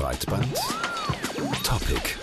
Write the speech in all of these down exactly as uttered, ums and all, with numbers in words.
Breitband Topic.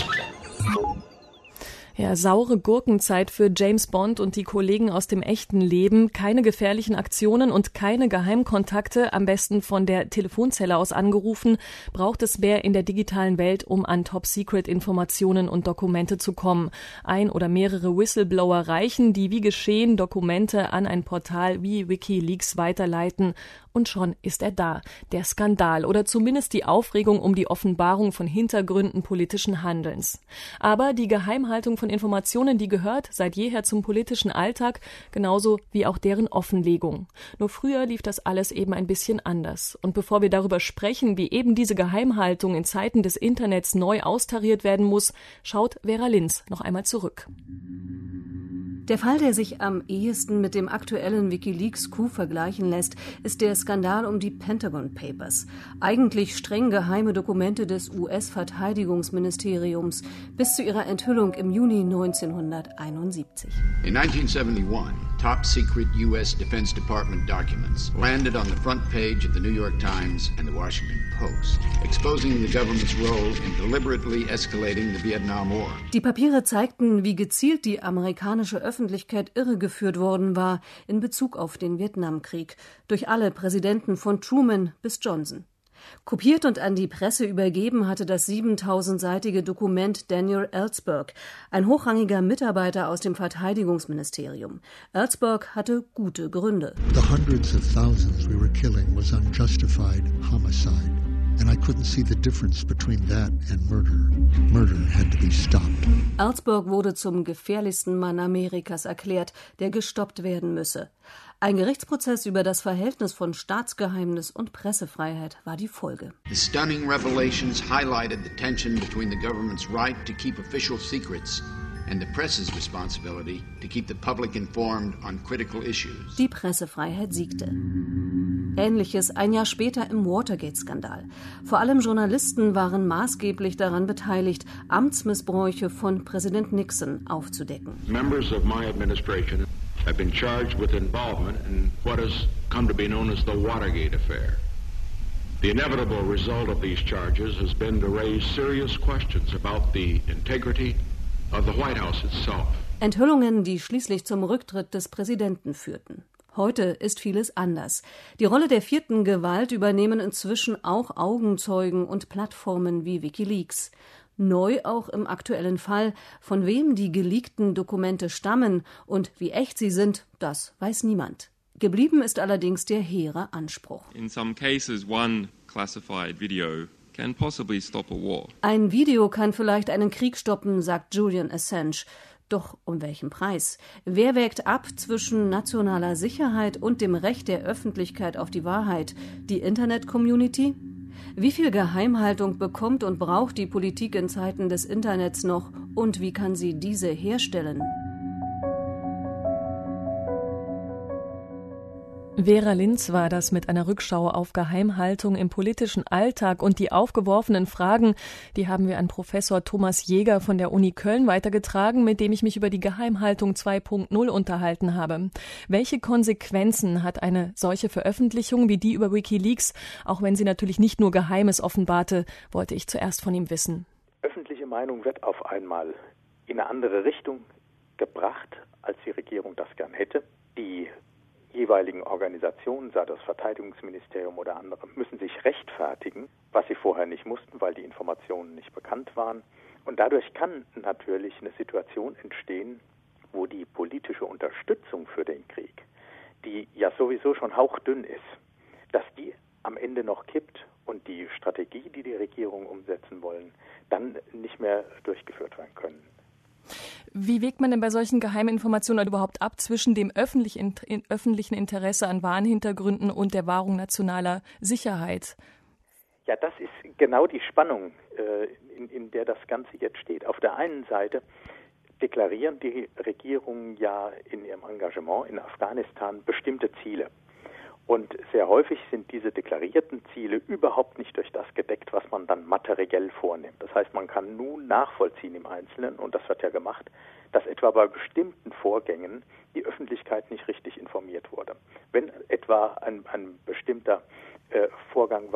Ja, saure Gurkenzeit für James Bond und die Kollegen aus dem echten Leben. Keine gefährlichen Aktionen und keine Geheimkontakte, am besten von der Telefonzelle aus angerufen, braucht es mehr in der digitalen Welt, um an Top-Secret-Informationen und Dokumente zu kommen. Ein oder mehrere Whistleblower reichen, die wie geschehen Dokumente an ein Portal wie WikiLeaks weiterleiten. Und schon ist er da, der Skandal oder zumindest die Aufregung um die Offenbarung von Hintergründen politischen Handelns. Aber die Geheimhaltung von Informationen, die gehört seit jeher zum politischen Alltag, genauso wie auch deren Offenlegung. Nur früher lief das alles eben ein bisschen anders. Und bevor wir darüber sprechen, wie eben diese Geheimhaltung in Zeiten des Internets neu austariert werden muss, schaut Vera Linz noch einmal zurück. Der Fall, der sich am ehesten mit dem aktuellen WikiLeaks-Coup vergleichen lässt, ist der Skandal um die Pentagon Papers. Eigentlich streng geheime Dokumente des U S-Verteidigungsministeriums bis zu ihrer Enthüllung im Juni neunzehnhunderteinundsiebzig. In nineteen seventy-one, top-secret U S Defense Department documents landed on the front page of the New York Times and the Washington Post, exposing the government's role in deliberately escalating the Vietnam War. Die Papiere zeigten, wie gezielt die amerikanische Öffentlichkeit irregeführt worden war in Bezug auf den Vietnamkrieg, durch alle Präsidenten von Truman bis Johnson. Kopiert und an die Presse übergeben hatte das siebentausendseitige Dokument Daniel Ellsberg, ein hochrangiger Mitarbeiter aus dem Verteidigungsministerium. Ellsberg hatte gute Gründe. The hundreds of thousands we were killing was unjustified homicide. And I couldn't see the difference between that and murder. Murder had to be stopped. Ellsberg wurde zum gefährlichsten Mann Amerikas erklärt, der gestoppt werden müsse. Ein Gerichtsprozess über das Verhältnis von Staatsgeheimnis und Pressefreiheit war die Folge. The stunning revelations highlighted the tension between the government's right to keep official secrets and the press's responsibility to keep the public informed on critical issues. Die Pressefreiheit siegte. Ähnliches ein Jahr später im Watergate-Skandal. Vor allem Journalisten waren maßgeblich daran beteiligt, Amtsmissbräuche von Präsident Nixon aufzudecken. Members of my administration have been charged with involvement in what has come to be known as the Watergate affair. The inevitable result of these charges has been to raise serious questions about the integrity of the White House itself. Enthüllungen, die schließlich zum Rücktritt des Präsidenten führten. Heute ist vieles anders. Die Rolle der vierten Gewalt übernehmen inzwischen auch Augenzeugen und Plattformen wie WikiLeaks. Neu auch im aktuellen Fall, von wem die geleakten Dokumente stammen und wie echt sie sind, das weiß niemand. Geblieben ist allerdings der hehre Anspruch. In some cases, one classified video can possibly stop a war. Ein Video kann vielleicht einen Krieg stoppen, sagt Julian Assange. Doch um welchen Preis? Wer wägt ab zwischen nationaler Sicherheit und dem Recht der Öffentlichkeit auf die Wahrheit? Die Internet-Community? Wie viel Geheimhaltung bekommt und braucht die Politik in Zeiten des Internets noch? Und wie kann sie diese herstellen? Vera Linz war das mit einer Rückschau auf Geheimhaltung im politischen Alltag, und die aufgeworfenen Fragen, die haben wir an Professor Thomas Jäger von der Uni Köln weitergetragen, mit dem ich mich über die Geheimhaltung zwei Punkt null unterhalten habe. Welche Konsequenzen hat eine solche Veröffentlichung wie die über WikiLeaks, auch wenn sie natürlich nicht nur Geheimes offenbarte, wollte ich zuerst von ihm wissen. Öffentliche Meinung wird auf einmal in eine andere Richtung gebracht, als die Regierung das gern hätte. Die jeweiligen Organisationen, sei das Verteidigungsministerium oder andere, müssen sich rechtfertigen, was sie vorher nicht mussten, weil die Informationen nicht bekannt waren. Und dadurch kann natürlich eine Situation entstehen, wo die politische Unterstützung für den Krieg, die ja sowieso schon hauchdünn ist, dass die am Ende noch kippt und die Strategie, die die Regierung umsetzen wollen, dann nicht mehr durchgeführt werden können. Wie wägt man denn bei solchen geheimen Informationen überhaupt ab zwischen dem öffentlichen, öffentlichen Interesse an wahren Hintergründen und der Wahrung nationaler Sicherheit? Ja, das ist genau die Spannung, in, in der das Ganze jetzt steht. Auf der einen Seite deklarieren die Regierungen ja in ihrem Engagement in Afghanistan bestimmte Ziele. Und sehr häufig sind diese deklarierten Ziele überhaupt nicht durch das gedeckt, was man dann materiell vornimmt. Das heißt, man kann nun nachvollziehen im Einzelnen, und das wird ja gemacht, dass etwa bei bestimmten Vorgängen die Öffentlichkeit nicht richtig informiert wurde. Wenn etwa ein, ein bestimmter äh, Vorgang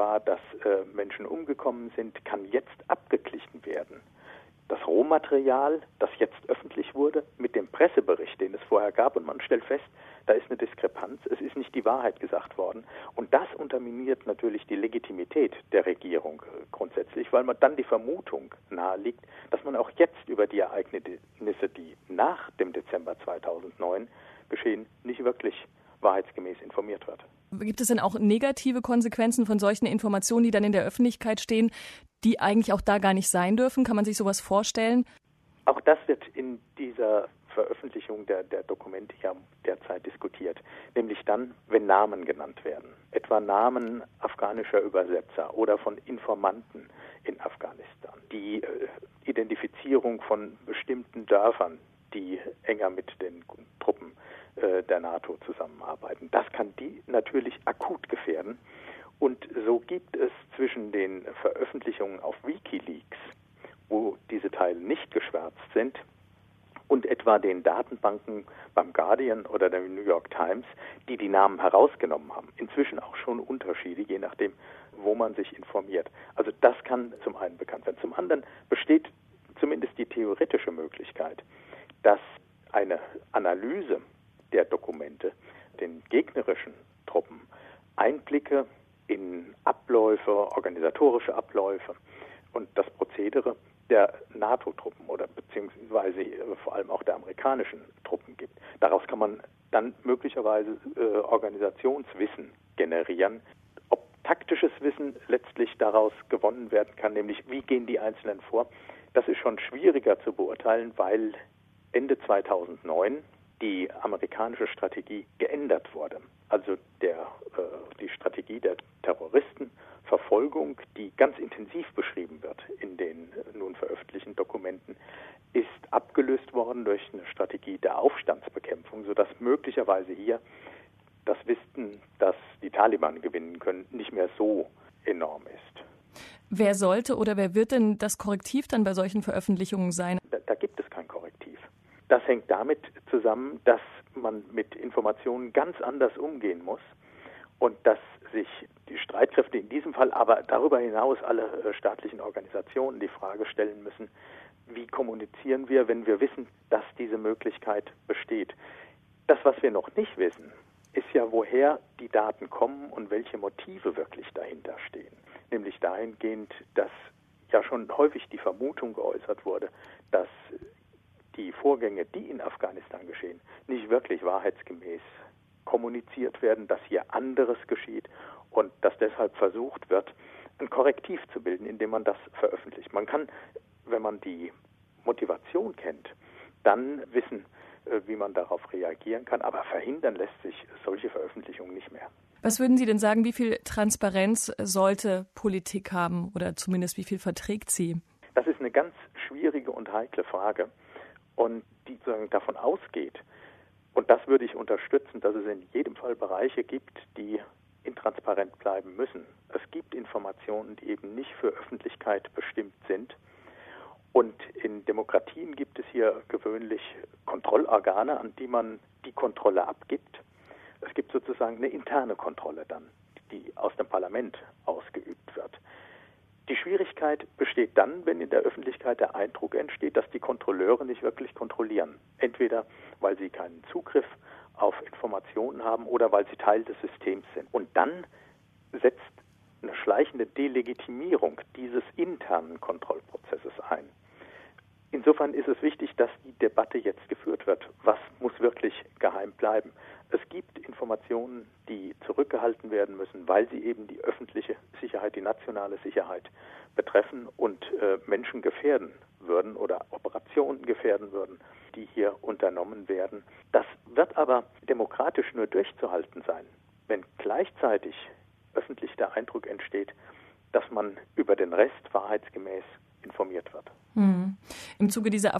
war, dass äh, Menschen umgekommen sind, kann jetzt abgeglichen werden. Das Rohmaterial, das jetzt öffentlich wurde, mit dem Pressebericht, den es vorher gab, und man stellt fest, da ist eine Diskrepanz, es ist nicht die Wahrheit gesagt worden. Und das unterminiert natürlich die Legitimität der Regierung äh, grundsätzlich, weil man dann die Vermutung naheliegt, dass man auch jetzt über die Ereignisse, die nach dem Dezember zweitausendneun geschehen, nicht wirklich wahrheitsgemäß informiert wird. Gibt es denn auch negative Konsequenzen von solchen Informationen, die dann in der Öffentlichkeit stehen, die eigentlich auch da gar nicht sein dürfen? Kann man sich sowas vorstellen? Auch das wird in dieser Veröffentlichung der, der Dokumente ja derzeit diskutiert. Nämlich dann, wenn Namen genannt werden. Etwa Namen afghanischer Übersetzer oder von Informanten in Afghanistan. Die äh, Identifizierung von bestimmten Dörfern, die enger mit den Truppen äh, der NATO zusammenarbeiten. Das kann die natürlich akut gefährden. Und so gibt es zwischen den Veröffentlichungen auf WikiLeaks, wo diese Teile nicht geschwärzt sind, und etwa den Datenbanken beim Guardian oder der New York Times, die die Namen herausgenommen haben, inzwischen auch schon Unterschiede, je nachdem, wo man sich informiert. Also das kann zum einen bekannt sein. Zum anderen besteht zumindest die theoretische Möglichkeit, dass eine Analyse der Dokumente den gegnerischen Truppen Einblicke in Abläufe, organisatorische Abläufe und das Prozedere der NATO-Truppen oder beziehungsweise vor allem auch der amerikanischen Truppen gibt. Daraus kann man dann möglicherweise äh, Organisationswissen generieren. Ob taktisches Wissen letztlich daraus gewonnen werden kann, nämlich wie gehen die Einzelnen vor, das ist schon schwieriger zu beurteilen, weil Ende zweitausendneun die amerikanische Strategie geändert wurde. Also der, äh, die Strategie der Terroristenverfolgung, die ganz intensiv beschrieben wird in den äh, nun veröffentlichten Dokumenten, ist abgelöst worden durch eine Strategie der Aufstandsbekämpfung, sodass möglicherweise hier das Wissen, das die Taliban gewinnen können, nicht mehr so enorm ist. Wer sollte oder wer wird denn das Korrektiv dann bei solchen Veröffentlichungen sein? Da, da gibt es kein Korrektiv. Das hängt damit zusammen, dass man mit Informationen ganz anders umgehen muss und dass sich die Streitkräfte in diesem Fall, aber darüber hinaus alle äh, staatlichen Organisationen die Frage stellen müssen, wie kommunizieren wir, wenn wir wissen, dass diese Möglichkeit besteht. Das, was wir noch nicht wissen, ist ja, woher die Daten kommen und welche Motive wirklich dahinter stehen. Nämlich dahingehend, dass ja schon häufig die Vermutung geäußert wurde, dass die Vorgänge, die in Afghanistan geschehen, nicht wirklich wahrheitsgemäß kommuniziert werden, dass hier anderes geschieht und dass deshalb versucht wird, ein Korrektiv zu bilden, indem man das veröffentlicht. Man kann, wenn man die Motivation kennt, dann wissen, wie man darauf reagieren kann, aber verhindern lässt sich solche Veröffentlichungen nicht mehr. Was würden Sie denn sagen, wie viel Transparenz sollte Politik haben oder zumindest wie viel verträgt sie? Das ist eine ganz schwierige und heikle Frage. Und die sozusagen davon ausgeht, und das würde ich unterstützen, dass es in jedem Fall Bereiche gibt, die intransparent bleiben müssen. Es gibt Informationen, die eben nicht für Öffentlichkeit bestimmt sind. Und in Demokratien gibt es hier gewöhnlich Kontrollorgane, an die man die Kontrolle abgibt. Es gibt sozusagen eine interne Kontrolle dann, die aus dem Parlament ausgeübt wird. Die Schwierigkeit besteht dann, wenn in der Öffentlichkeit der Eindruck entsteht, dass die Kontrolleure nicht wirklich kontrollieren. Entweder weil sie keinen Zugriff auf Informationen haben oder weil sie Teil des Systems sind. Und dann setzt eine schleichende Delegitimierung dieses internen Kontrollprozesses ein. Insofern ist es wichtig, dass die Debatte jetzt geführt wird. Was muss wirklich geheim bleiben? Es gibt Informationen, die zurückgehalten werden müssen, weil sie eben die öffentliche Sicherheit, die nationale Sicherheit betreffen und äh, Menschen gefährden würden oder Operationen gefährden würden, die hier unternommen werden. Das wird aber demokratisch nur durchzuhalten sein, wenn gleichzeitig öffentlich der Eindruck entsteht, dass man über den Rest wahrheitsgemäß informiert wird. Hm. Im Zuge dieser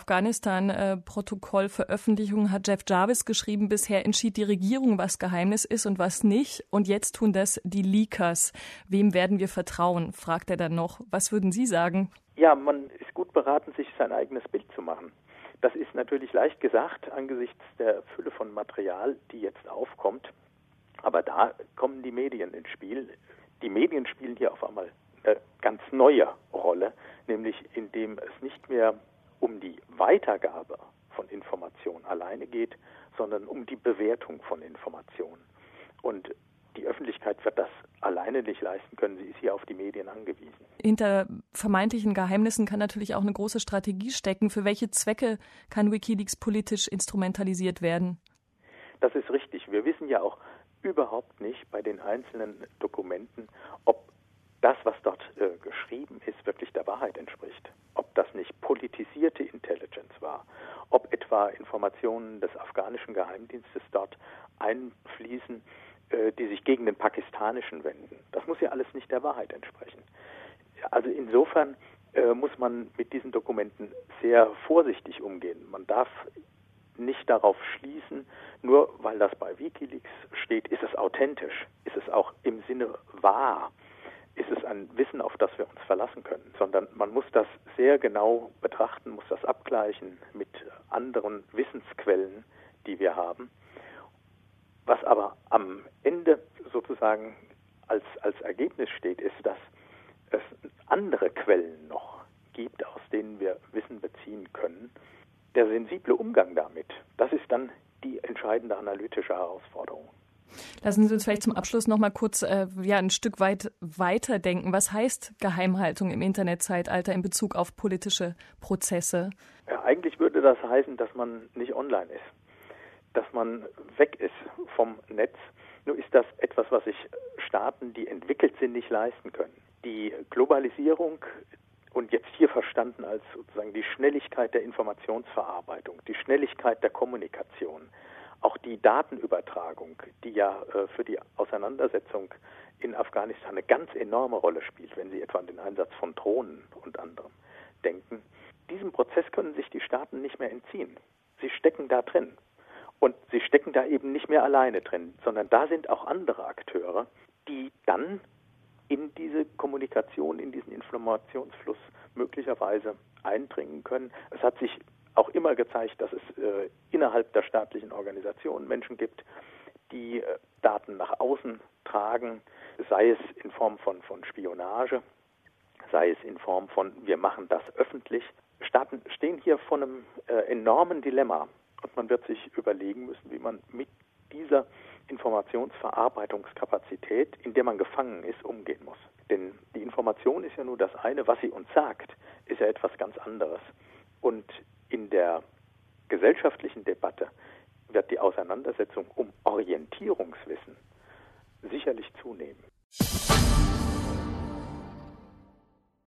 Afghanistan-Protokoll-Veröffentlichung hat Jeff Jarvis geschrieben, bisher entschied die Regierung, was Geheimnis ist und was nicht. Und jetzt tun das die Leakers. Wem werden wir vertrauen, fragt er dann noch. Was würden Sie sagen? Ja, man ist gut beraten, sich sein eigenes Bild zu machen. Das ist natürlich leicht gesagt angesichts der Fülle von Material, die jetzt aufkommt. Aber da kommen die Medien ins Spiel, die Medien spielen hier auf einmal eine ganz neue Rolle, nämlich indem es nicht mehr um die Weitergabe von Informationen alleine geht, sondern um die Bewertung von Informationen. Und die Öffentlichkeit wird das alleine nicht leisten können. Sie ist hier auf die Medien angewiesen. Hinter vermeintlichen Geheimnissen kann natürlich auch eine große Strategie stecken. Für welche Zwecke kann WikiLeaks politisch instrumentalisiert werden? Das ist richtig. Wir wissen ja auch überhaupt nicht bei den einzelnen Dokumenten, ob das, was dort äh, geschrieben ist, wirklich der Wahrheit entspricht. Ob das nicht politisierte Intelligence war, ob etwa Informationen des afghanischen Geheimdienstes dort einfließen, äh, die sich gegen den pakistanischen wenden. Das muss ja alles nicht der Wahrheit entsprechen. Also insofern äh, muss man mit diesen Dokumenten sehr vorsichtig umgehen. Man darf nicht darauf schließen, nur weil das bei WikiLeaks steht, ist es authentisch, ist es auch im Sinne wahr, ist es ein Wissen, auf das wir uns verlassen können, sondern man muss das sehr genau betrachten, muss das abgleichen mit anderen Wissensquellen, die wir haben. Was aber am Ende sozusagen als, als Ergebnis steht, ist, dass es andere Quellen noch gibt, aus denen wir Wissen beziehen können. Der sensible Umgang damit, das ist dann die entscheidende analytische Herausforderung. Lassen Sie uns vielleicht zum Abschluss noch mal kurz äh, ja, ein Stück weit weiterdenken. Was heißt Geheimhaltung im Internetzeitalter in Bezug auf politische Prozesse? Ja, eigentlich würde das heißen, dass man nicht online ist, dass man weg ist vom Netz. Nur ist das etwas, was sich Staaten, die entwickelt sind, nicht leisten können. Die Globalisierung, und jetzt hier verstanden als sozusagen die Schnelligkeit der Informationsverarbeitung, die Schnelligkeit der Kommunikation, auch die Datenübertragung, die ja äh, für die Auseinandersetzung in Afghanistan eine ganz enorme Rolle spielt, wenn Sie etwa an den Einsatz von Drohnen und anderem denken. Diesem Prozess können sich die Staaten nicht mehr entziehen. Sie stecken da drin. Und sie stecken da eben nicht mehr alleine drin, sondern da sind auch andere Akteure, die dann in diese Kommunikation, in diesen Informationsfluss möglicherweise eindringen können. Es hat sich auch immer gezeigt, dass es äh, innerhalb der staatlichen Organisationen Menschen gibt, die äh, Daten nach außen tragen, sei es in Form von, von Spionage, sei es in Form von, wir machen das öffentlich. Staaten stehen hier vor einem äh, enormen Dilemma und man wird sich überlegen müssen, wie man mit dieser Informationsverarbeitungskapazität, in der man gefangen ist, umgehen muss. Denn die Information ist ja nur das eine, was sie uns sagt, ist ja etwas ganz anderes. Und in der gesellschaftlichen Debatte wird die Auseinandersetzung um Orientierungswissen sicherlich zunehmen.